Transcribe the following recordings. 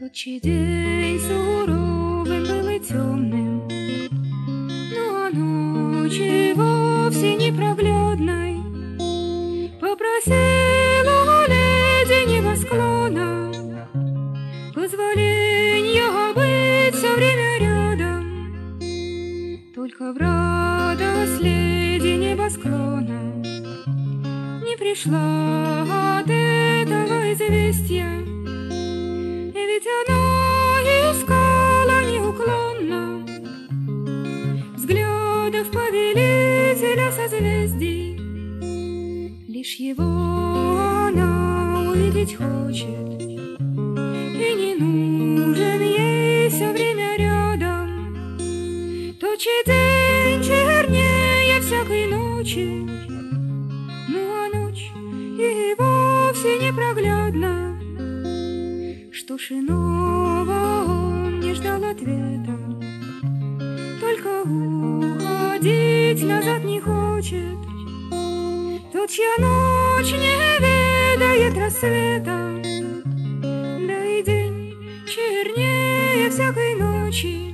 Тучий день суровым был и темным, но ночь и вовсе непроглядной. Попросила леди небосклона позволения быть все время рядом. Только в радость леди небосклона не пришла от этого известия. Ведь она искала неуклонно взглядов повелителя созвездий. Лишь его она увидеть хочет, и не нужен ей все время рядом. Тучий день чернее всякой ночи, ну а ночь и вовсе непроглядна. Что ж иного он не ждал ответа, только уходить назад не хочет. Тот, чья ночь не ведает рассвета, да и день чернее всякой ночи.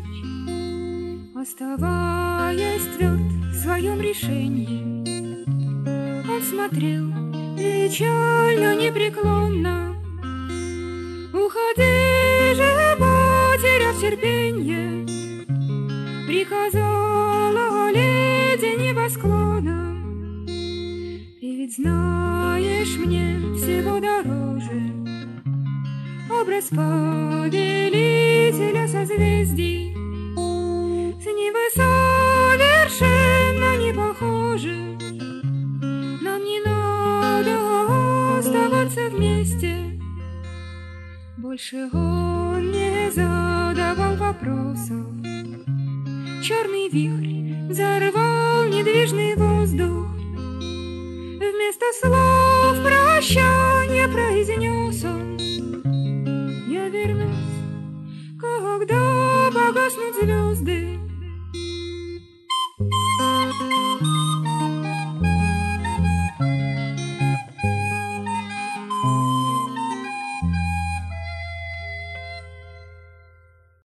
Оставаясь тверд в своем решении, он смотрел печально, непреклонно. Уходи же, потеряв терпенье, приказала леди небосклона. Ты ведь знаешь, мне всего дороже образ повелителя созвездий. С ним вы совершенно не похожи. Нам не надо оставаться вместе. Больше он не задавал вопросов. Черный вихрь взорвал недвижный воздух. Вместо слов прощания произнес он: я вернусь, когда погаснут звезды.